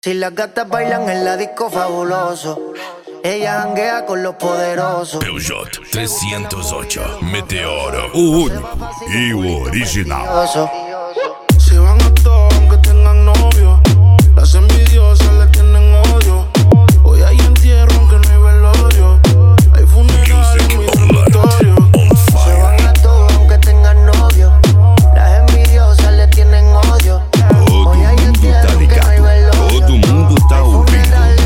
Si las gatas bailan en la disco fabuloso, ella janguea con los poderosos. Peugeot 308 Meteoro, o único e o original. Se van a todos aunque tengan novio. Las envidiosas le tienen odio. Hoy hay entierro aunque no hay velorio. Hay funeral en mi dormitorio. Se van a todos aunque tengan novio. Las envidiosas le tienen odio. Todo mundo tá ligado, todo mundo tá ouvindo.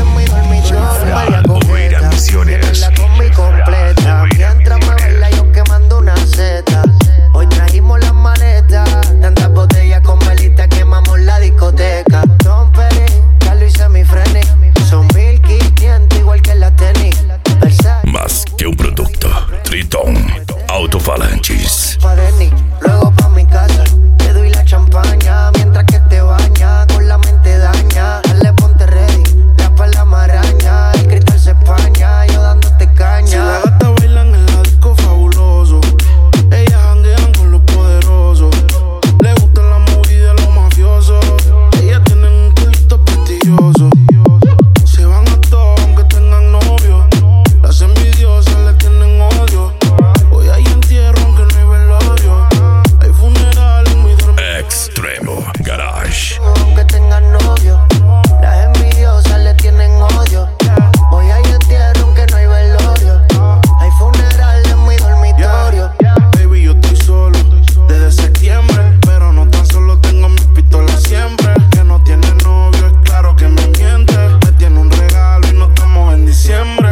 Oeira Misiones. La combi completa. Mientras me baila yo quemando una seta. Hoy trajimos las maletas. Tantas botellas con velita quemamos la discoteca. Don Peri, Carlos y Semifreni. Son 1500 igual que la tenis. Mas que um produto. Triton Alto-Falantes. Luego pa' mi casa, te doy la champaña mientras que te baña, con la mente daña. Dale, ponte ready, la espalda maraña, el cristal se españa, yo dándote caña. Si las gatas bailan en la disco fabuloso, ellas janguean con los poderosos. Le gustan la movida de los mafiosos. Ellas tienen un culto prestigioso. Se van a todos aunque tengan novio. Las envidiosas le tienen odio. Hoy hay entierro aunque no hay velorio. Hay funeral en mi dormitorio. Extremo Garage. Aunque tengan novio, las envidiosas le tienen odio. Hoy hay entierro aunque no hay velorio. Hay funeral en mi dormitorio. Baby, yo estoy solo desde septiembre, pero no tan solo tengo mis pistolas siempre. Que no tiene novio, es claro que me miente. Me tiene un regalo y no estamos en diciembre.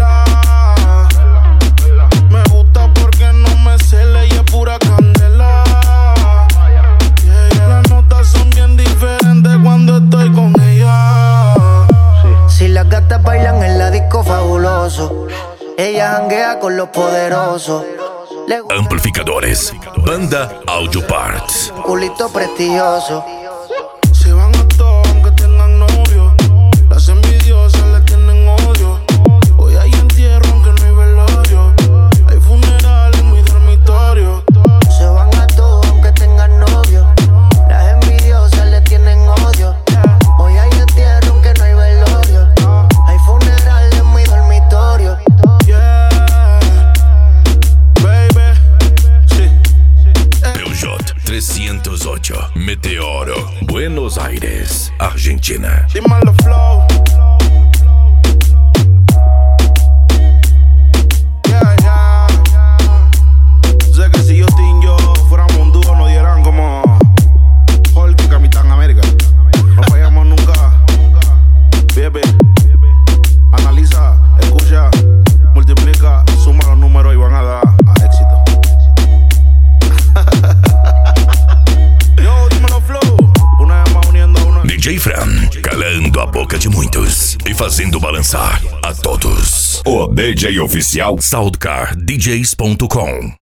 Me gusta porque no me cela y es pura candela. Las notas son bien diferentes cuando estoy con ella. Si las gatas bailan en la disco fabuloso, ella janguea con los poderosos. Le gusta Amplificadores. Banda Audio Parts. un culito prestigioso. Se van a todos aunque tengan novio. Las envidiosas le tienen odio. Hoy hay entierro aunque no hay velorio. Hay funeral en mi dormitorio. Se van a todos aunque tengan novio. Las envidiosas le tienen odio. Hoy hay entierro aunque no hay velorio. Hay funeral en mi dormitorio. Yeah, baby, sí. Peugeot 308 Meteoro, Buenos Aires, Argentina. Dímelo flow. Yeah, yeah. Sé que si Justin y yo fuéramos un dúo nos dieran como Hulk y Capitán América. No fallamos nunca. Baby, analiza, escucha, multiplica, suma los números y van a dar a éxito. Yo, dímelo flow. Una vez más uniendo a uno. DJ Fran, calando a boca de muitos e fazendo balançar a todos. O DJ oficial SoundCardDJs.com.